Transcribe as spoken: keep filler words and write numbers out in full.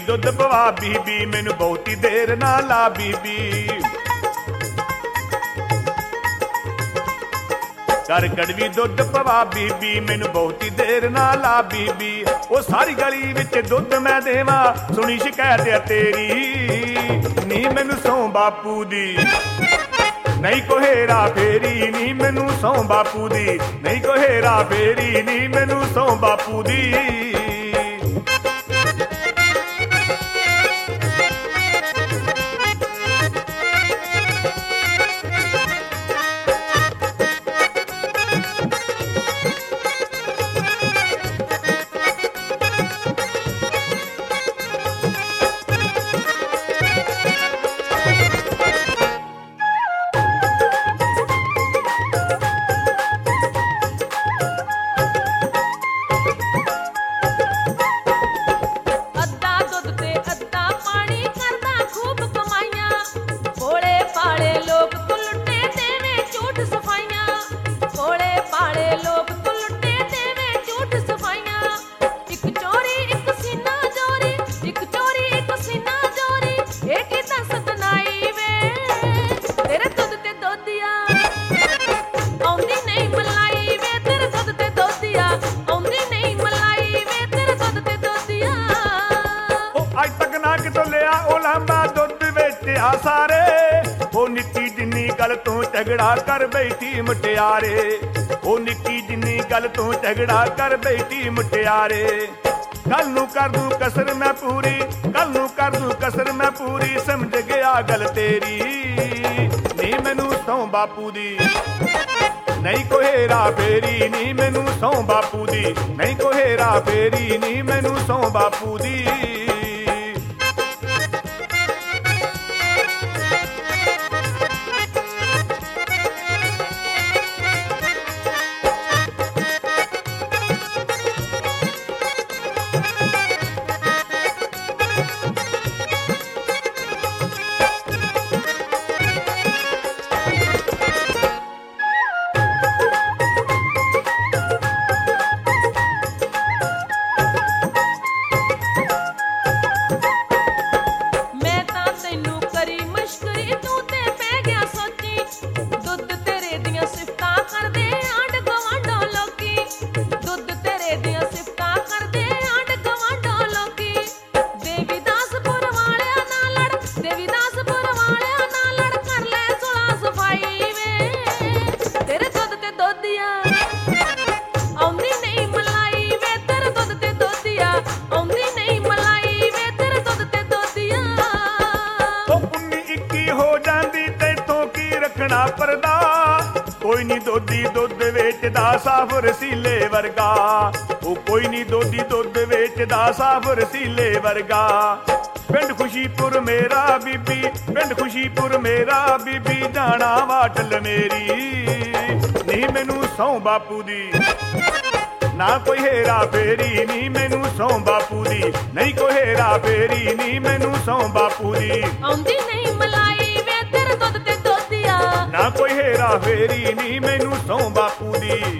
ਦੁੱਧ ਪਵਾ ਬੀਬੀ, ਮੈਨੂੰ ਬਹੁਤੀ ਦੇਰ ਨਾ ਲਾ ਬੀਬੀ। ਕਰ ਕੜਵੀ ਦੁੱਧ ਪਵਾ ਬੀਬੀ, ਮੈਨੂੰ ਬਹੁਤੀ ਦੇਰ ਨਾ ਲਾ ਬੀਬੀ। ਉਹ ਸਾਰੀ ਗਲੀ ਵਿੱਚ ਦੁੱਧ ਮੈਂ ਦੇਵਾਂ, ਸੁਣੀ ਸ਼ਿਕਾਇਤ ਆ ਤੇਰੀ। ਨੀ ਮੈਨੂੰ ਸੌਂ ਬਾਪੂ ਦੀ ਨਹੀਂ ਕੋ ਹੇਰਾ ਫੇਰੀ, ਨੀ ਮੈਨੂੰ ਸੌਂ ਬਾਪੂ ਦੀ ਨਹੀਂ ਕੋ ਹੇਰਾ ਫੇਰੀ, ਨੀ ਮੈਨੂੰ ਸੌਂ ਬਾਪੂ ਦੀ। ਸਾਰੇ ਉਹ ਨਿੱਕੀ ਜਿੰਨੀ ਗੱਲ ਤੂੰ ਝਗੜਾ ਕਰ ਬੈਠੀ ਮੁਟਿਆਰੇ, ਉਹ ਨਿੱਕੀ ਜਿੰਨੀ ਗੱਲ ਤੂੰ ਝਗੜਾ ਕਰ ਬੈਠੀ ਮੁਟਿਆਰੇ। ਕੱਲ ਨੂੰ ਕਰ ਦੂੰ ਕਸਰ ਮੈਂ ਪੂਰੀ, ਕੱਲ ਨੂੰ ਕਰ ਦੂੰ ਕਸਰ ਮੈਂ ਪੂਰੀ, ਸਮਝ ਗਿਆ ਗੱਲ ਤੇਰੀ। ਨੀ ਮੈਨੂੰ ਸੌਂ ਬਾਪੂ ਦੀ ਨਹੀਂ ਕੋ ਹੇਰਾ ਫੇਰੀ, ਨੀ ਮੈਨੂੰ ਸੌਂ ਬਾਪੂ ਦੀ ਨਹੀਂ ਕੋ ਹੇਰਾ ਫੇਰੀ, ਨੀ ਮੈਨੂੰ ਸੌਂ ਬਾਪੂ ਦੀ। ਪਰਦਾ ਕੋਈ ਨੀ ਦੋਧੀ ਦੁੱਧ ਵੇਚਦਾ ਸਾਫ ਰਸੀਲੇ ਵਰਗਾ, ਉਹ ਕੋਈ ਨੀ ਦੋਧੀ ਦੁੱਧ ਵੇਚਦਾ ਸਾਫ ਰਸੀਲੇ ਵਰਗਾ। ਪਿੰਡ ਖੁਸ਼ੀਪੁਰ ਮੇਰਾ ਬੀਬੀ, ਪਿੰਡ ਖੁਸ਼ੀਪੁਰ ਮੇਰਾ ਬੀਬੀ, ਜਾਣਾ ਵਾਟਲ ਮੇਰੀ। ਨੀ ਮੈਨੂੰ ਸੌਂ ਬਾਪੂ ਦੀ ਨਾ ਕੋਈ ਹੇਰਾ ਫੇਰੀ, ਨੀ ਮੈਨੂੰ ਸੌਂ ਬਾਪੂ ਦੀ ਨਹੀਂ ਕੋਈ ਹੇਰਾ ਫੇਰੀ, ਨੀ ਮੈਨੂੰ ਸੌਂ ਬਾਪੂ ਦੀ। ਆਉਂਦੀ ਨਹੀਂ ਮਲਾਈ ਵੇ ਤੇਰੇ ਦੁੱਧ ਤੇ ਦੋਧੀਆ, ਨਾ ਕੋਈ ਹੇਰਾ ਫੇਰੀ, ਨੀ ਮੈਨੂੰ ਸੌਂ ਬਾਪੂ ਦੀ।